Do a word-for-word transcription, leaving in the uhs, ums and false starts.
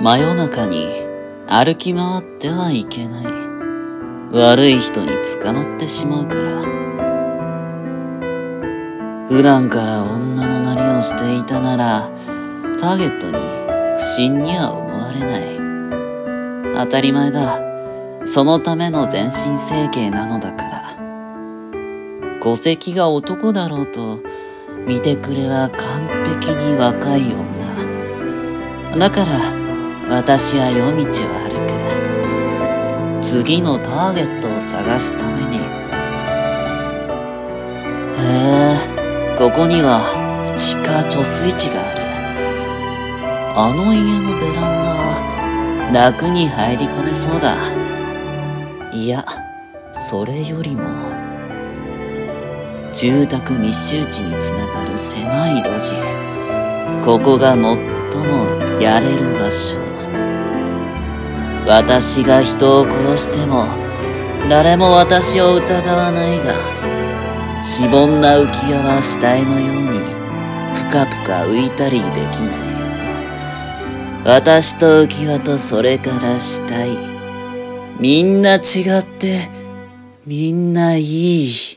真夜中に歩き回ってはいけない。悪い人に捕まってしまうから。普段から女のなりをしていたなら、ターゲットに不審には思われない。当たり前だ。そのための全身整形なのだから。戸籍が男だろうと、見てくれは完璧に若い女。だから、私は夜道を歩く。次のターゲットを探すために。へえ、ここには地下貯水池がある。あの家のベランダは楽に入り込めそうだ。いや、それよりも、住宅密集地につながる狭い路地。ここが最もやれる場所。私が人を殺しても、誰も私を疑わないが、しぼんな浮き輪は死体のように、ぷかぷか浮いたりできないよ。私と浮き輪とそれから死体、みんな違って、みんないい。